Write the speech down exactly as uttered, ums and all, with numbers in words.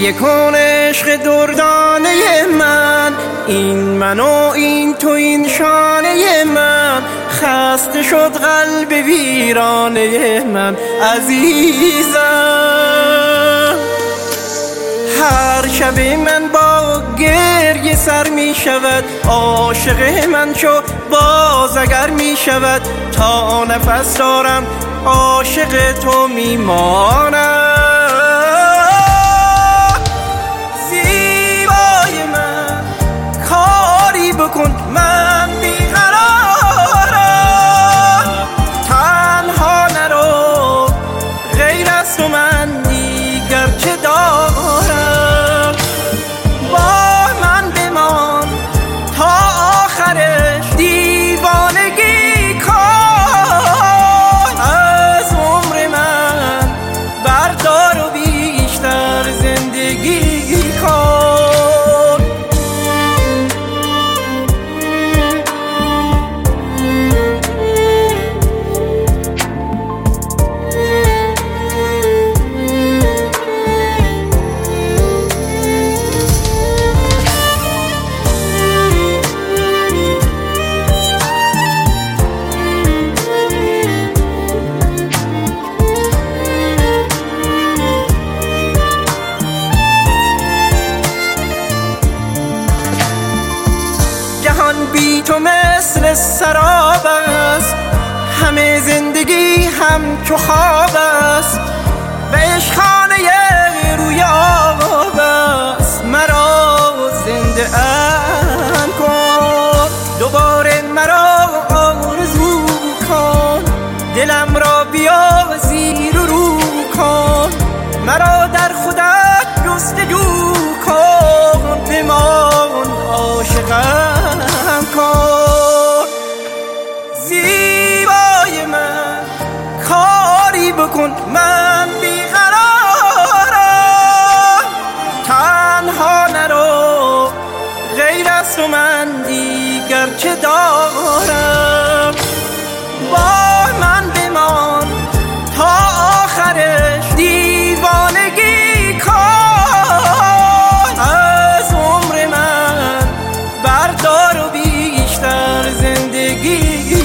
گریه کن عشق دردانه من، این من و این تو این شانه من، خسته شد قلب ویرانه من عزیزم. هر شب من با گریه سر می شود، عاشق من شو باز اگر می شود، تا نفس دارم عاشق تو می مانم. زیبای من کاری بکن، من بیقرارم، تنها نرو، غیر از تو من دیگر چه دارم. با من بمان تا آخرش دیوانگی کن، از عمر من بردار و بیشتر زندگی کن. جهان بی تو مثل سراب است، همه زندگی همچو خواب است، و عشقخانه روی آب است. مرا زنده ام کن، دوباره مرا آرزو کن، دلم را بیا زیر و رو کن، مرا در خودت جستجو کن، بمان عاشقم کن. زیبای من کاری بکن، من بیقرارم، تنها نرو، غیر از تو من دیگر چه دارم. با من بمان تا آخرش دیوانگی کن، از عمر من بردار و بیشتر زندگی